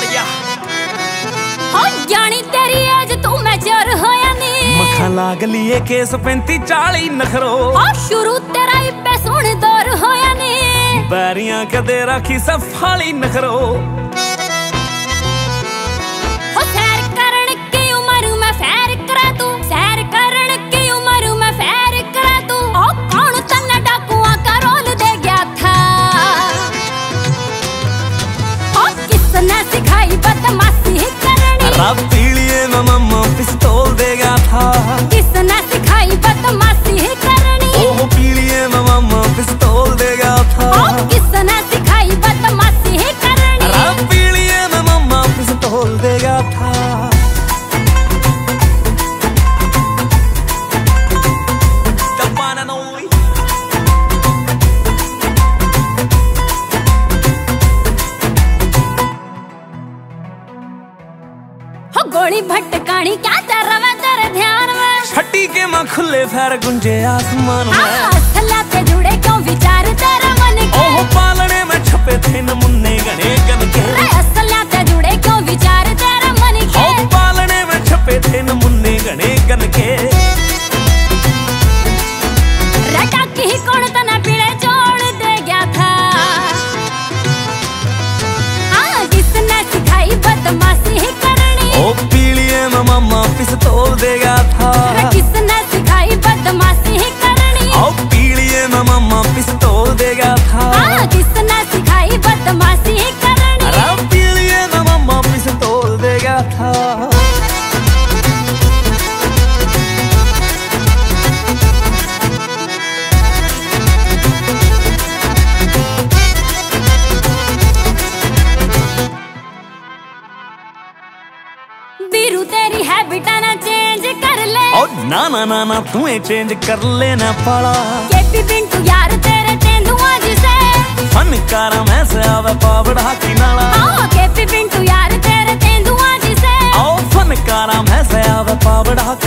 ताड़िया हो जानी तेरी एज तू मैच्योर होया नी मखा लाग लिए केस 35-40 नखरो हो शुरू तेरा ही पे सुन दौर होया नी बैरियां कदे राखी सफाली नखरो रब पीलिए में मम्मा पिस्तौल देगा था किसने सिखाई बदमाशी करनी ओह पीलिए में मम्मा पिस्तौल देगा था किसने सिखाई बदमाशी करनी रब पीलिए में मम्मा पिस्तौल देगा था गोली भटकानी क्या कर रहा तेरे ध्यान में छठी के मां खुले फैर गुंजे आसमान में असलाते जुड़े क्यों विचार तेरे मन के ओह पालने में छपे थे नमुन्ने गने गन के असलाते जुड़े क्यों विचार तेरे मन के ओह पालने में छपे थे नमुन्ने गने गन के रटा की कौन तना पीड़े जोड़ दे गया था किसने सिखाई बदमाशी ओ पीलिए में मम्मा पिस्तौल देगा था किसने सिखाई बदमाशी करनी ओ पीलिए में मम्मा पिस्तौल देगा था किसने सिखाई बदमाशी करनी अरे पीलिए में मम्मा पिस्तौल देगा था बीरू तेरी हैबिट ना चेंज कर ले ओ ना ना ना ना तू चेंज कर लेना पड़ा केपी पिंटू यार तेरे तेंदुआ जिसे फनकारा मैं से आवे पावड़ा की नाला केपी पिंटू यार तेरे तेंदुआ जिसे ओ फनकारा मैं से आवे पावड़ा